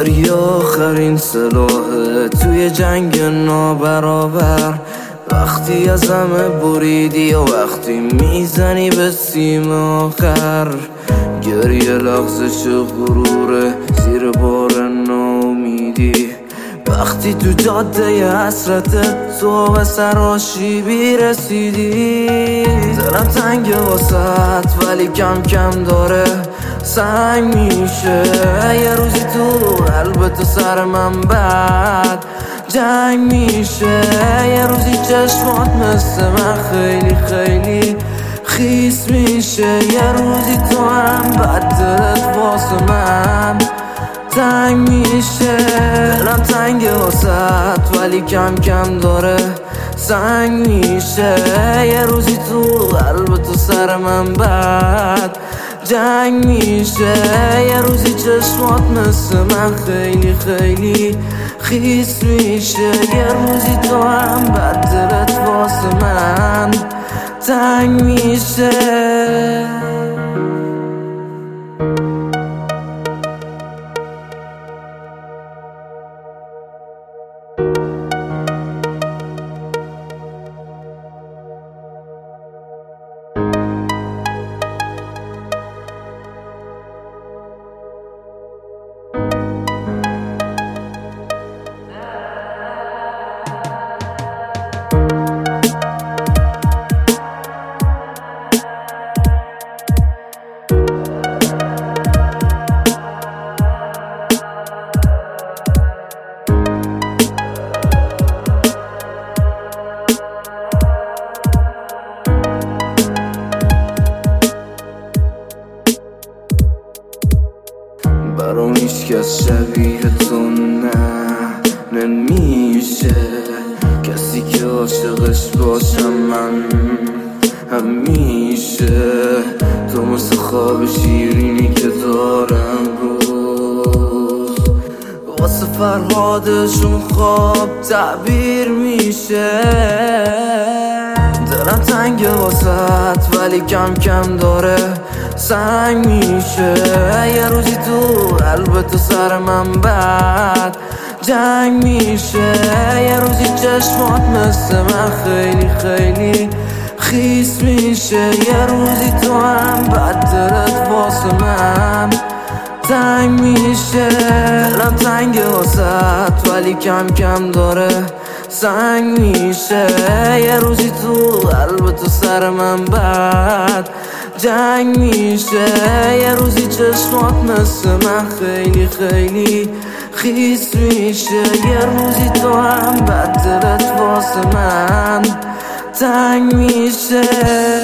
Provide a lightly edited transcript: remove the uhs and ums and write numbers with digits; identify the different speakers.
Speaker 1: گریه آخرین سلاحه توی جنگ نابرابر. وقتی از همه بریدی و وقتی میزنی به سیم آخر. گریه لغزش غروره زیر بار ناامیدی. وقتی تو جاده حسرتت تو به سراشیبی رسیدی. دلم تنگه واسط ولی کم کم داره سنگ میشه. یه روزی تو قلبت سر من بعد جنگ میشه. یه روزی چشمات مثل من خیلی خیلی خیس میشه. یه روزی تو هم بعد دلت واسه من تنگ میشه. دلم تنگه واسط ولی کم کم داره سنگ میشه. یه روزی تو قلبت سر من بعد جنگ میشه. یه روزی چشمات مثل من خیلی خیلی خیس میشه. یه روزی تو هم بعد دلت واسه من تنگ میشه. برام هیچکس شبیه تو نمیشه. کسی که عاشقش باشم من همیشه. تو مثل خواب شیرینی که دارم روز واسه فرهادشون خواب تعبیر میشه. دلم تنگه واسط ولی کم کم داره سنگ میشه. یه روزی تو قلبت سر من بعد جنگ میشه. یه روزی چشمات مثل من خیلی خیلی خیس میشه. یه روزی تو هم بعد دلت واسه من تنگ میشه. دلم تنگه واسط ولی کم کم داره سنگ میشه. یه روزی تو قلبت سر من بعد جنگ میشه. یه روزی چشمات مثل من خیلی خیلی خیس میشه. یه روزی تو هم بعد دلت واسه من تنگ میشه.